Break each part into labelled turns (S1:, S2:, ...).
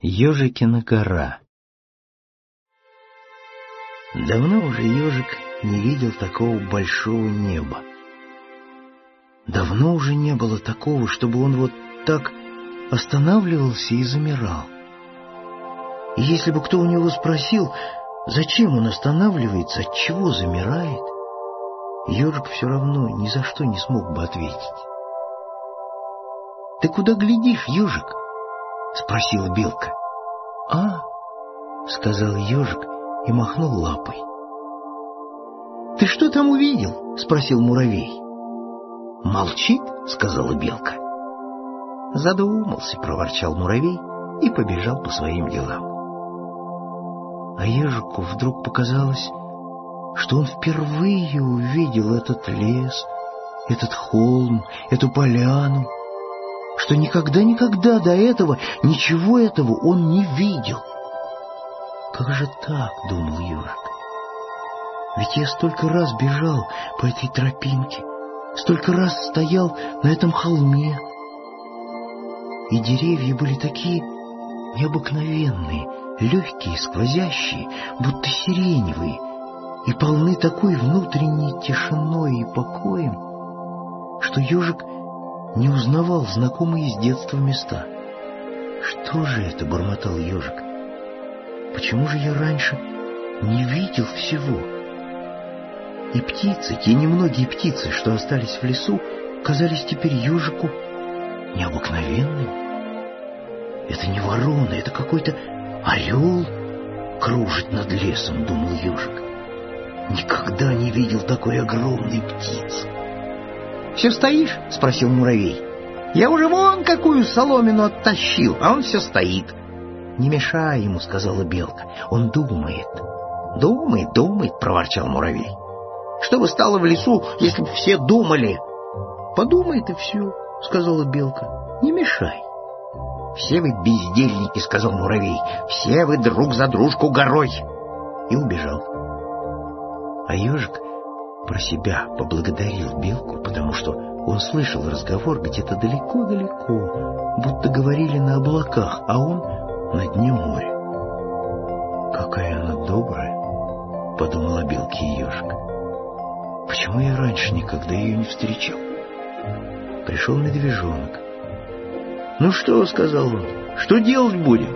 S1: Ёжикина гора. Давно уже ежик не видел такого большого неба. Давно уже не было такого, чтобы он вот так останавливался и замирал. И если бы кто у него спросил, зачем он останавливается, отчего замирает, ежик все равно ни за что не смог бы ответить. «Ты куда глядишь, ежик?» — спросила белка. «А?» — сказал ежик и махнул лапой. «Ты что там увидел?» — спросил муравей. «Молчит?» — сказала белка. «Задумался», — проворчал муравей и побежал по своим делам. А ежику вдруг показалось, что он впервые увидел этот лес, этот холм, эту поляну, что никогда до этого ничего этого он не видел. «Как же так?» — думал ежик. «Ведь я столько раз бежал по этой тропинке, столько раз стоял на этом холме, и деревья были такие необыкновенные, легкие, сквозящие, будто сиреневые, и полны такой внутренней тишиной и покоем, что ежик не узнавал знакомые с детства места. Что же это?» — бормотал ежик. «Почему же я раньше не видел всего?» И птицы, те немногие птицы, что остались в лесу, казались теперь ежику необыкновенными. «Это не ворона, это какой-то орел кружит над лесом», — думал ежик. «Никогда не видел такой огромной птицы». «Все стоишь?» — спросил муравей. «Я уже вон какую соломину оттащил, а он все стоит». «Не мешай ему», — сказала белка. «Он думает». «Думает», — проворчал муравей. «Что бы стало в лесу, если бы все думали?» «Подумает и все», — сказала белка. «Не мешай». «Все вы бездельники», — сказал муравей. «Все вы друг за дружку горой». И убежал. А ежик про себя поблагодарил белку, потому что он слышал разговор где-то далеко-далеко, будто говорили на облаках, а он на дне моря. «Какая она добрая», — подумал о белке и ежик. «Почему я раньше никогда ее не встречал?» Пришел медвежонок. «Ну что?» — сказал он. «Что делать будем?»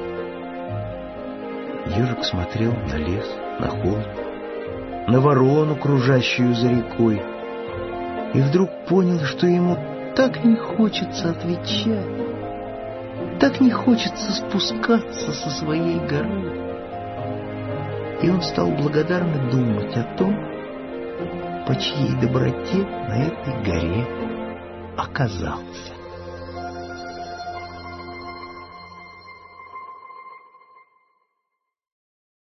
S1: Ежик смотрел на лес, на холм, на ворону, кружащую за рекой, и вдруг понял, что ему так не хочется отвечать, так не хочется спускаться со своей горы. И он стал благодарно думать о том, по чьей доброте на этой горе оказался.